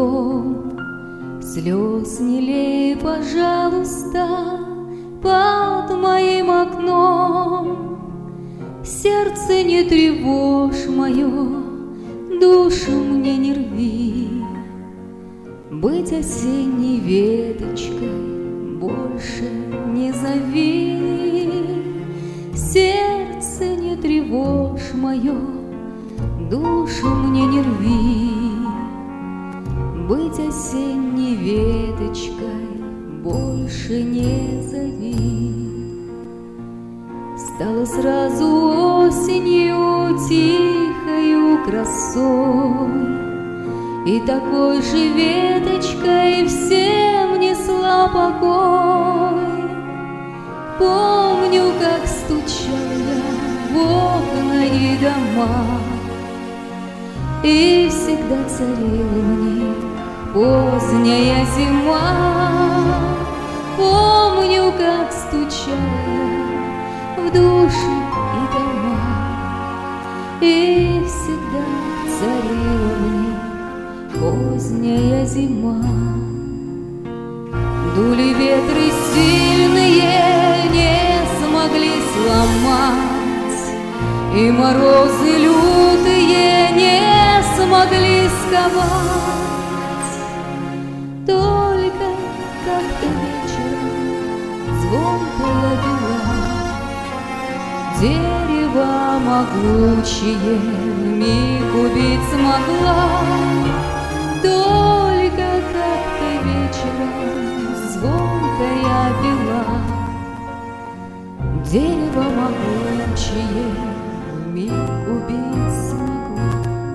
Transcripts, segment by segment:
дом. Слез не лей, пожалуйста, под моим окном. Сердце не тревожь мое, душу мне не рви. Быть осенней веточкой больше не зови. Сердце не тревожь мое, душу мне не рви. Быть осенней веточкой больше не зови. Стала сразу осенью тихою красой, и такой же веточкой всем несла покой. Помню, как стучала я в окна и дома, и всегда царила мне поздняя зима. Помню, как стучала я в души и дома, и всегда царила мне поздняя зима. Дули ветры сильные, не смогли сломать, и морозы лютые не смогли сковать. Только как-то вечером звонкая бела дерево могучее вмиг убить смогла. Только как-то вечером звонкая бела дерево могучее вмиг убить смогла.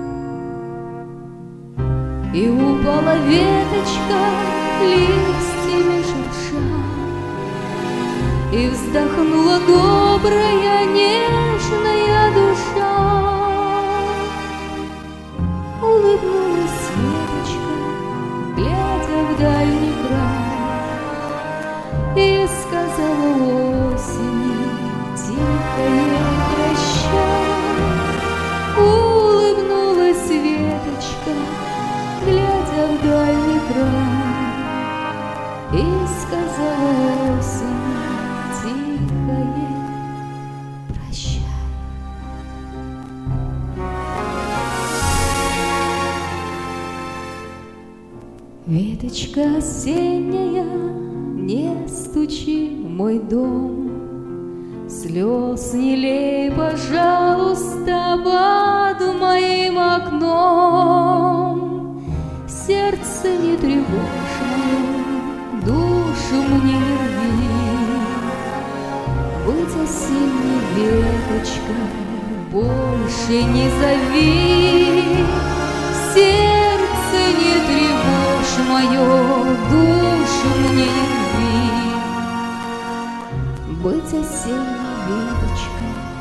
И упала веточка, листьями шурша, и вздохнула добрая нежная душа. Улыбнулась веточка, глядя в дальний край, и сказала осени тихое прощай. Улыбнулась веточка, глядя в дальний край, и сказала осени тихое прощай. Веточка осенняя, не стучи в мой дом, слез не лей, пожалуйста, под моим окном. Сердце не тревожь мое, душу мне не рви. Быть осенней веточкой больше не зови. Сердце не тревожь мое, душу мне не рви. Быть осенней веточкой